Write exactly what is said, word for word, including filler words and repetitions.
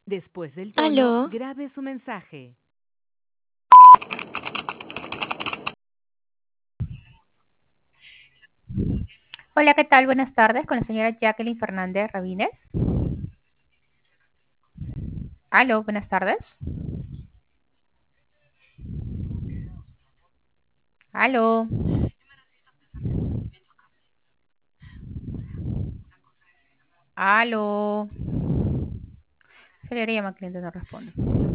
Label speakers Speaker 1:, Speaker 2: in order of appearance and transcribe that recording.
Speaker 1: Después del tono,
Speaker 2: Aló,
Speaker 1: grabe su mensaje.
Speaker 3: Hola, ¿qué tal? Buenas tardes, con la señora Jacqueline Fernández Rabines. Aló, buenas tardes. Aló. Aló. Se le llama cliente, no responde.